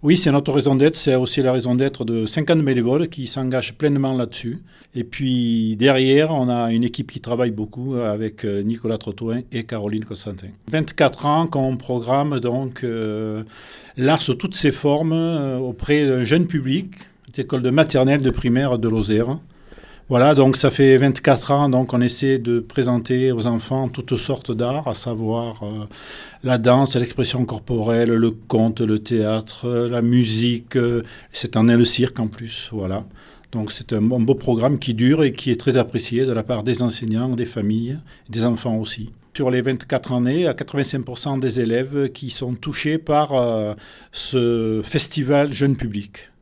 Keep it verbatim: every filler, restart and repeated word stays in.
Oui, c'est notre raison d'être. C'est aussi la raison d'être de cinquante bénévoles qui s'engagent pleinement là-dessus. Et puis derrière, on a une équipe qui travaille beaucoup avec Nicolas Trottoin et Caroline Constantin. vingt-quatre ans qu'on programme donc euh, l'art sous toutes ses formes euh, auprès d'un jeune public, école de maternelle, de primaire de Lozère. Voilà, donc ça fait vingt-quatre ans donc on essaie de présenter aux enfants toutes sortes d'arts, à savoir euh, la danse, l'expression corporelle, le conte, le théâtre, la musique, euh, cette année le cirque en plus, voilà. Donc c'est un bon, beau programme qui dure et qui est très apprécié de la part des enseignants, des familles, des enfants aussi. Sur les vingt-quatre années, il y a quatre-vingt-cinq pour cent des élèves qui sont touchés par euh, ce festival jeune public.